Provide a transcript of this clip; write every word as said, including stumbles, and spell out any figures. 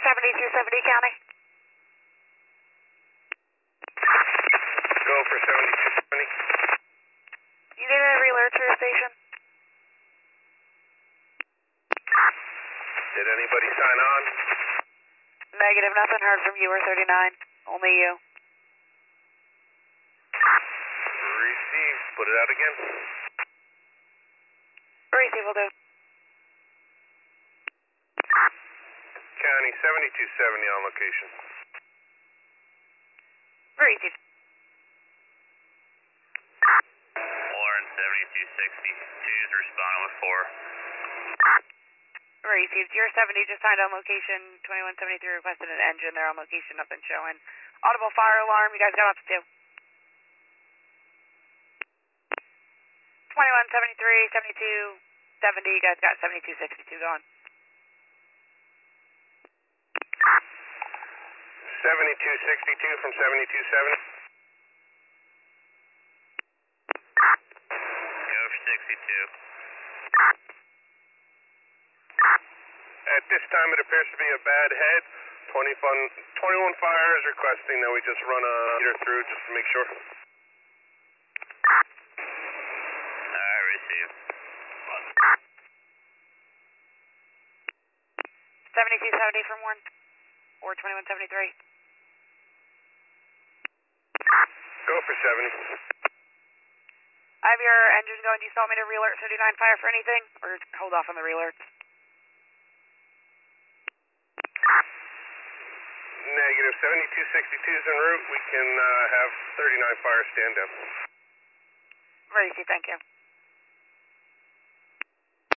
seventy-two seventy County. Go for seventy-two seventy. You need a relay to your station? Did anybody sign on? Negative, nothing heard from you or thirty-nine. Only you. Receive. Put it out again. Receive will do. County seventy-two seventy on location. Receive. Warren seventy-two sixty-two is responding with four. Received. Your seventy just signed on location. twenty-one seventy-three requested an engine. They're on location, nothing showing. Audible fire alarm. You guys got up to two. twenty-one seventy-three, seventy-two seventy. You guys got seventy-two sixty-two going. seventy-two sixty-two from seventy-two seventy. Go for sixty-two. At this time, it appears to be a bad head. twenty fun, twenty-one Fire is requesting that we just run a meter through just to make sure. Alright, receive. seventy-two seventy from one or twenty-one seventy-three. Go for seventy. I have your engine going. Do you still want me to re-alert thirty-nine Fire for anything? Or hold off on the re-alerts? Negative. seventy-two sixty-two is en route. We can uh, have thirty-nine Fire stand up. Ready to, thank you.